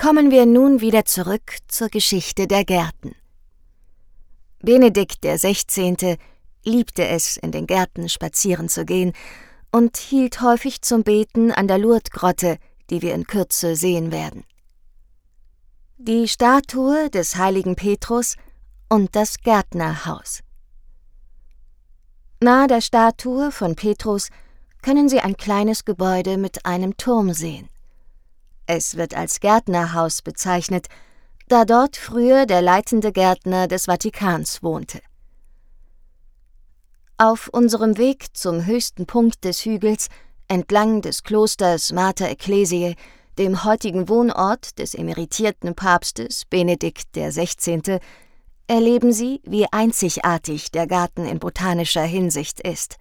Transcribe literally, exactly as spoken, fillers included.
Kommen wir nun wieder zurück zur Geschichte der Gärten. Benedikt der Sechzehnte liebte es, in den Gärten spazieren zu gehen und hielt häufig zum Beten an der Lourdesgrotte, die wir in Kürze sehen werden. Die Statue des heiligen Petrus und das Gärtnerhaus. Nahe der Statue von Petrus können Sie ein kleines Gebäude mit einem Turm sehen. Es wird als Gärtnerhaus bezeichnet, da dort früher der leitende Gärtner des Vatikans wohnte. Auf unserem Weg zum höchsten Punkt des Hügels, entlang des Klosters Mater Ecclesiae, dem heutigen Wohnort des emeritierten Papstes Benedikt der Sechzehnte, erleben Sie, wie einzigartig der Garten in botanischer Hinsicht ist.